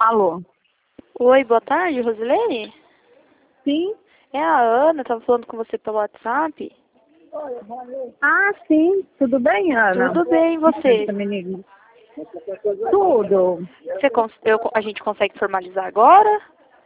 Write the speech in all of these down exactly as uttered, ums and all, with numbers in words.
Alô? Oi, boa tarde, Rosilene? Sim? É a Ana, tava falando com você pelo WhatsApp. Ah, sim. Tudo bem, Ana? Tudo bem, e você? Essa menina. Tudo. Você cons- eu- a gente consegue formalizar agora?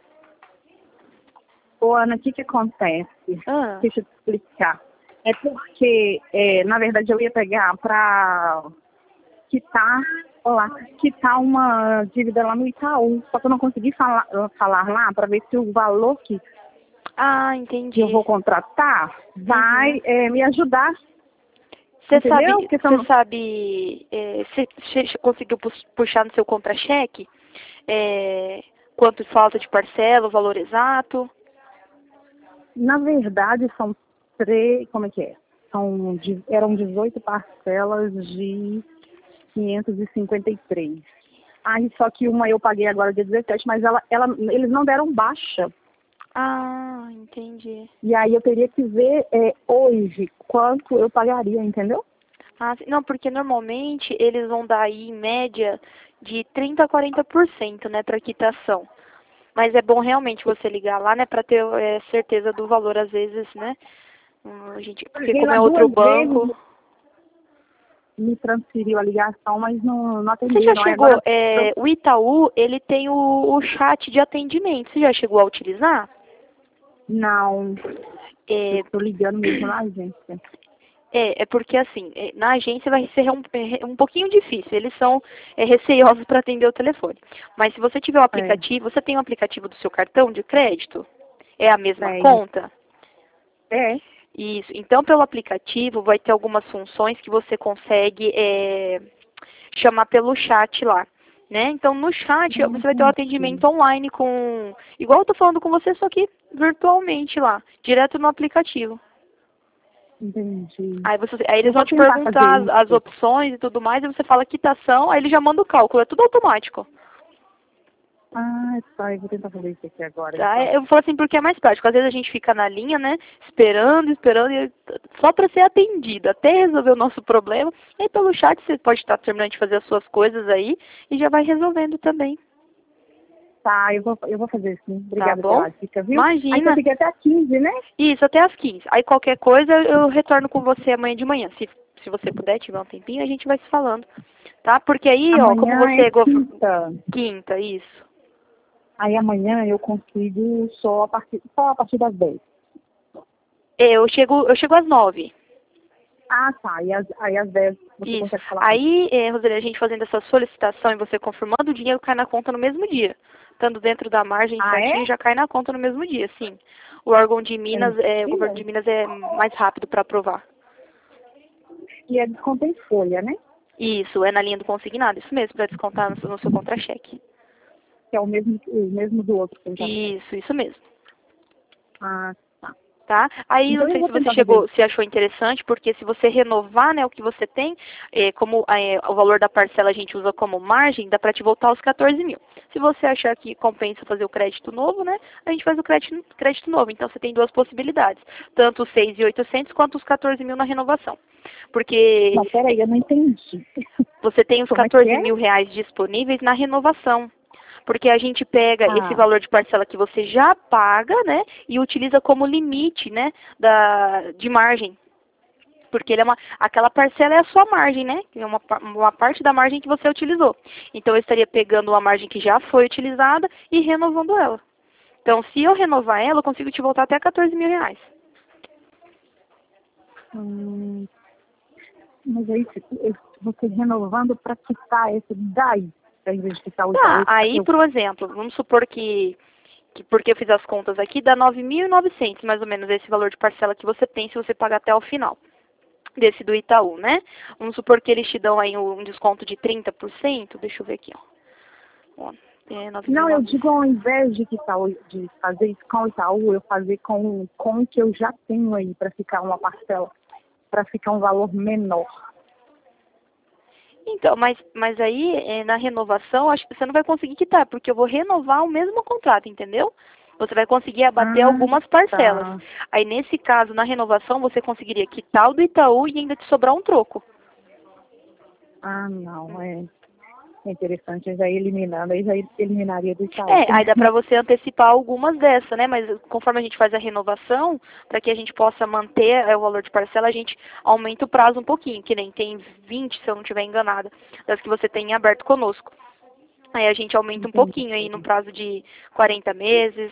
Ô, Ana, o que que acontece? Ah, Deixa eu te explicar. É porque, é, na verdade, eu ia pegar pra quitar, olá, quitar uma dívida lá no Itaú. Só que eu não consegui falar, falar lá para ver se o valor que ah, que eu entendi. vou contratar vai Uhum. é, me ajudar. Você Entendeu? sabe, Porque se eu você não- sabe, é, você você conseguiu pus- puxar no seu contra-cheque é, quanto falta de parcela, o valor exato? Na verdade, são três, como é que é? São, de- eram dezoito parcelas de quinhentos e cinquenta e três. Aí só que uma eu paguei agora dia dezessete, mas ela, ela, eles não deram baixa. Ah, entendi. E aí eu teria que ver é, hoje quanto eu pagaria, entendeu? Ah, sim. Não, porque normalmente eles vão dar aí em média de trinta a quarenta por cento, né, para quitação. Mas é bom realmente você ligar lá, né, para ter é, certeza do valor, às vezes, né? Hum, a gente, porque Liguei como lá é outro duas vezes, banco. me transferiu a ligação, mas não, não Você já atenderam. Aí chegou, agora eu- é, o Itaú, ele tem o, o chat de atendimento. Você já chegou a utilizar? não, eu É, estou ligando mesmo na agência. É, é porque assim, é, na agência vai ser um, é, um pouquinho difícil, eles são é, receiosos para atender o telefone. Mas se você tiver um É, aplicativo, você tem um aplicativo do seu cartão de crédito? É a mesma tem. conta? É. Isso. Então, pelo aplicativo, vai ter algumas funções que você consegue é, chamar pelo chat lá. Né? Então, no chat, Não você vai ter um entendi. atendimento online com... Igual eu tô falando com você, só que virtualmente lá, direto no aplicativo. Entendi. Aí, você, aí Eu eles vão vou te tentar fazer perguntar as, as isso. opções e tudo mais, e você fala quitação, aí ele já manda o cálculo, é tudo automático. Ah, tá. Eu vou tentar fazer isso aqui agora, Tá? então. Eu falo assim porque é mais prático. Às vezes a gente fica na linha, né, esperando, esperando, e só para ser atendido, até resolver o nosso problema. E aí pelo chat você pode estar terminando de fazer as suas coisas aí e já vai resolvendo também. Tá, eu vou, eu vou fazer sim. Tá Obrigada bom? pela dica, viu? Aí você Imagina. fica até quinze, né? Isso, até às quinze. Aí qualquer coisa eu retorno com você amanhã de manhã. Se, se você puder, tiver um tempinho, a gente vai se falando. Tá? Porque aí, ó, como Amanhã você é é go- quinta. quinta, isso. Aí amanhã eu consigo só a partir, só a partir das dez. Eu chego, eu chego às nove. Ah, tá. E às, aí às dez você Isso. consegue falar comigo. Aí, eh, Roseli, a gente fazendo essa solicitação e você confirmando, o dinheiro cai na conta no mesmo dia. Estando dentro da margem Ah, certinho, é? já cai na conta no mesmo dia, sim. O órgão de É Minas, eh, o governo mentira? de Minas é mais rápido para aprovar. E é desconto em folha, né? Isso, é na linha do consignado, isso mesmo, para descontar no seu, no seu contra-cheque. Que é o mesmo, o mesmo do outro que eu já tenho. Isso, isso mesmo. Ah, tá. Tá? Aí Então não eu sei vou se você tentar fazer chegou, isso. se achou interessante, porque se você renovar, né, o que você tem, eh, como eh, o valor da parcela a gente usa como margem, dá para te voltar aos quatorze mil. Se você achar que compensa fazer o crédito novo, né, a gente faz o crédito, crédito novo. Então você tem duas possibilidades, tanto os seis mil e oitocentos quanto os quatorze mil na renovação. Porque Não, peraí, eu não entendi. você tem os Como é que quatorze é? mil reais disponíveis na renovação. Porque a gente pega esse Ah, valor de parcela que você já paga, né, e utiliza como limite, né, da, de margem. Porque ele é uma, aquela parcela é a sua margem, né? É uma, pa- uma parte da margem que você utilizou. Então eu estaria pegando uma margem que já foi utilizada e renovando ela. Então, se eu renovar ela, eu consigo te voltar até quatorze mil reais. hum, mas aí tipo, eu- você renovando para quitar esse daí, ao invés de quitar o Itaú, Tá, eu, aí, eu- por exemplo, vamos supor que que porque eu fiz as contas aqui, dá nove mil e novecentos mais ou menos esse valor de parcela que você tem se você pagar até o final desse do Itaú, né? Vamos supor que eles te dão aí um desconto de trinta por cento, deixa eu ver aqui, ó. Ó, é não, eu nove mil e novecentos. digo ao invés de quitar o- de fazer isso com o Itaú, eu fazer com, com o que eu já tenho aí para ficar uma parcela, para ficar um valor menor. Então, mas, mas aí, é, na renovação, acho que você não vai conseguir quitar, porque eu vou renovar o mesmo contrato, entendeu? Você vai conseguir abater Ah, algumas parcelas. tá. Aí, nesse caso, na renovação, você conseguiria quitar o do Itaú e ainda te sobrar um troco. Ah, não, é. É interessante, já eliminando, aí já eliminaria do Itaú. É, aí dá pra você antecipar algumas dessas, né? Mas conforme a gente faz a renovação, para que a gente possa manter é, o valor de parcela, a gente aumenta o prazo um pouquinho, que nem tem vinte, se eu não estiver enganada, das que você tem aberto conosco. Aí a gente aumenta um pouquinho aí no prazo de quarenta meses.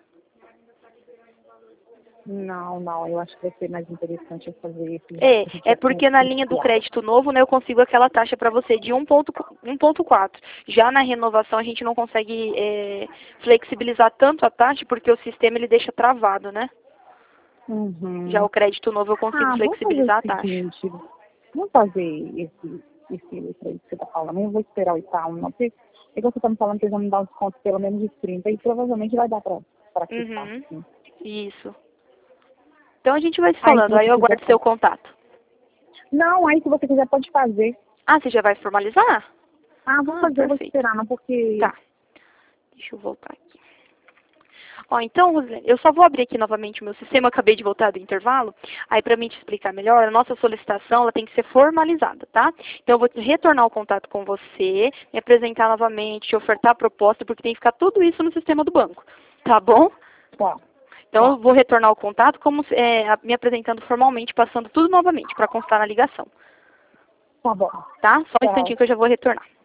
Não, não, eu acho que vai ser mais interessante eu fazer esse. É, é porque na linha do crédito novo, né, eu consigo aquela taxa para você de um ponto quatro. Já na renovação a gente não consegue é, flexibilizar tanto a taxa porque o sistema ele deixa travado, né? Uhum. Já o crédito novo eu consigo ah, flexibilizar a taxa. Seguinte, vamos fazer esse, esse crédito que você está falando. Eu vou esperar o Itaú, não, porque é que você está me falando que eles vão me dar um desconto pelo menos de trinta e provavelmente vai dar para quitar. Uhum. Assim. Isso. Então a gente vai se falando, aí, aí eu aguardo seu contato. Não, aí se você quiser pode fazer. Ah, você já vai formalizar? Ah, vou ah, fazer, perfeito. eu vou esperar, não, porque... Tá. Deixa eu voltar aqui. Ó, então, Rosilene, eu só vou abrir aqui novamente o meu sistema, eu acabei de voltar do intervalo. Aí, para mim te explicar melhor, a nossa solicitação ela tem que ser formalizada, tá? Então, eu vou retornar o contato com você, me apresentar novamente, te ofertar a proposta, porque tem que ficar tudo isso no sistema do banco, tá bom? Tá. Então, tá. eu vou retornar o contato, como é, me apresentando formalmente, passando tudo novamente, para constar na ligação. Tá bom. Tá? Só um Tchau. instantinho que eu já vou retornar.